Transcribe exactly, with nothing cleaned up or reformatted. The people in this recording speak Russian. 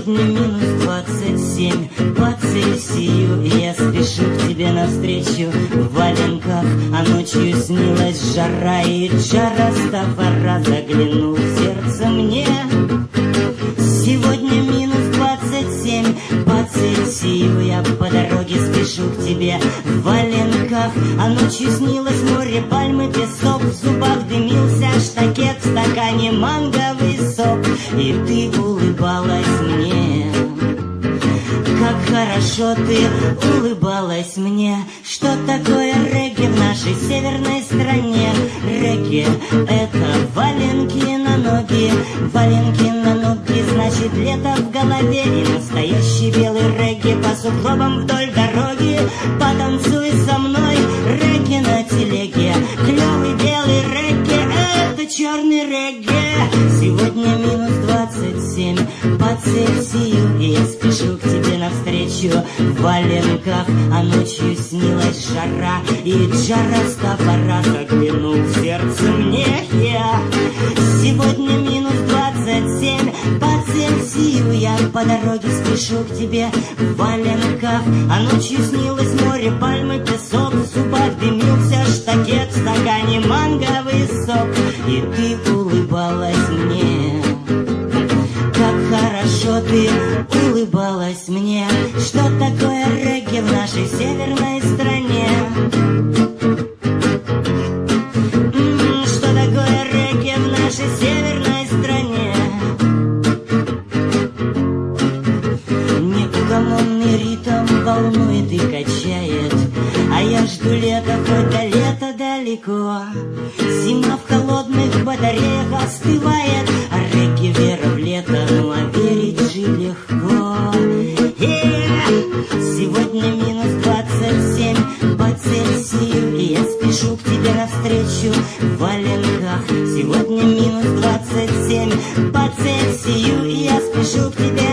Сегодня минус двадцать семь по Цельсию, и я спешу к тебе навстречу в валенках, а ночью снилась жара, и жара стопора заглянул в сердце мне. Сегодня минус двадцать семь по Цельсию, я по дороге спешу к тебе в валенках, а ночью снилось море, пальмы, песок, в зубах дымился штакет, в стакане манговый сок, и ты улыбалась мне. Как хорошо ты улыбалась мне. Что такое регги в нашей северной стране? Регги — это валенки на ноги, валенки на ноги, значит лето в голове. И настоящий белый регги по сугробам вдоль дороги. Потанцуй со мной, регги на телеге. Клевый белый регги — это черный регги. Сегодня минус двадцать семь по Цельсию, и я спешу к тебе навстречу в валенках, а ночью снилась жара, и жара стопора заглянул в сердце мне. Я сегодня минус двадцать семь по Цельсию, я по дороге спешу к тебе в валенках, а ночью снилось море, пальмы, песок, в зубах дымился штакет, в стакане манговый сок, и ты улыбалась мне. Как хорошо ты улыбалась мне. Что такое регги в нашей северной стране? М-м, что такое регги в нашей северной стране? Неугомонный ритм волнует и качает, а я жду лета, хоть до лета далеко. Зима в холодных батареях остывает, а регги вера в лето, ну а верить же легко. Сегодня минус двадцать семь по Цельсию, и я спешу к тебе навстречу в валенках. Сегодня минус двадцать семь по Цельсию, и я спешу к тебе